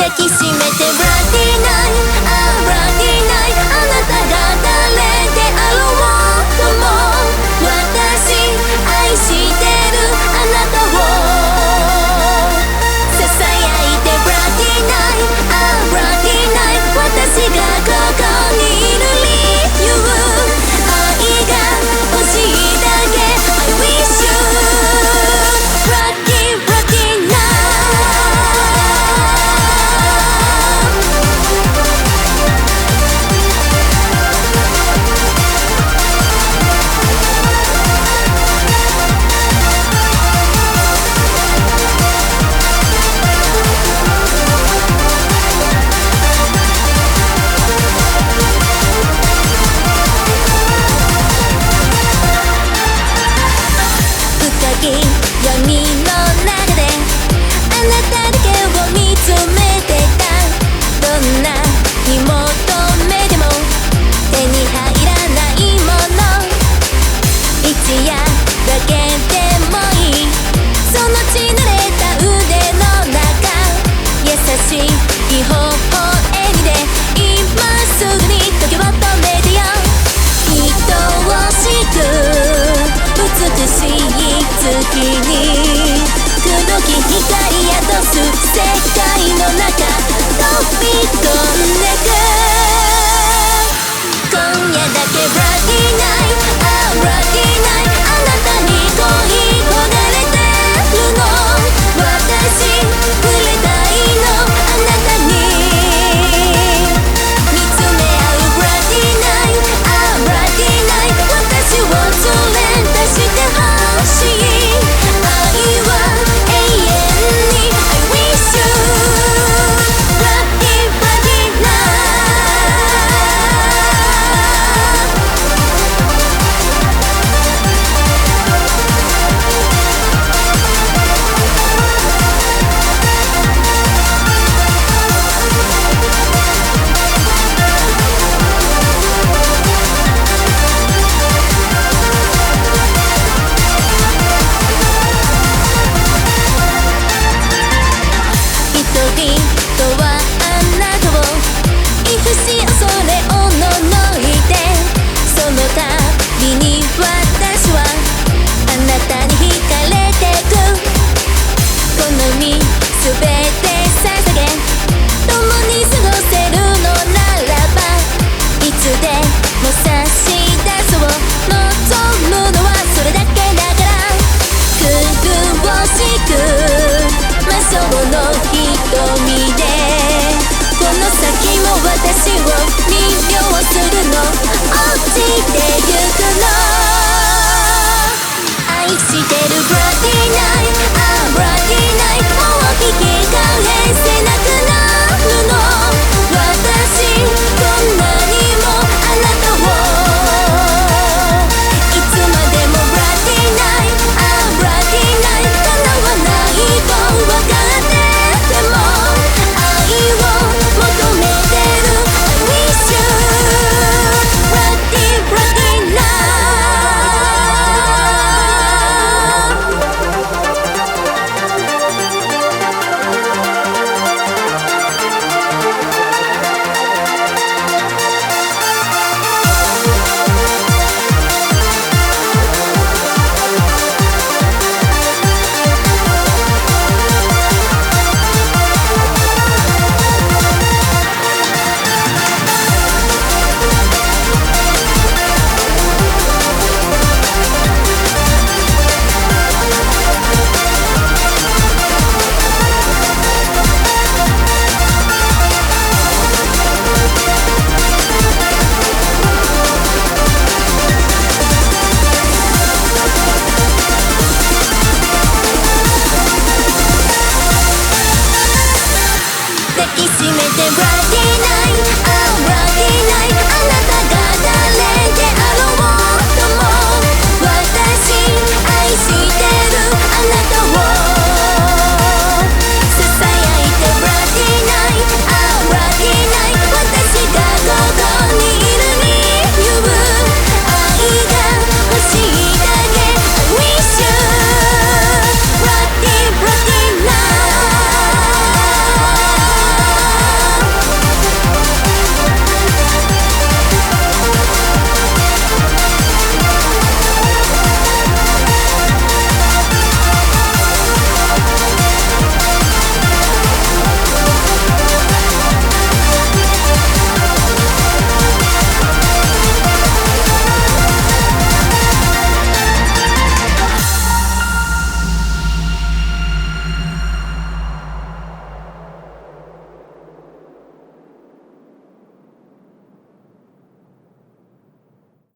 抱きしめてブラディナイあブラディナイあなたが誰であろうとも私愛してるあなたをささやいてブラディナイあブラディナイ私がここにいる理由愛が欲しいだけ I wish you ブラディブラディナイ闇の中であなただけを見つめてたどんなに求めても手に入らないもの一夜だけでもいいその血濡れた腕の中優しい微笑みで今すぐに時を止めてよ愛しく美しい月に黒き光宿す世界の中飛び込んでく今夜だけブラディナイあブラディナイあなたに恋焦がれてるの私触れたいのあなたに見つめ合うブラディナイあブラディナイ私を連れ出してほしい愛は永遠に I wish you ブラディブラディナ人々はあなたをいふし恐れおののいてその度に私はあなたに惹かれてく好みすべて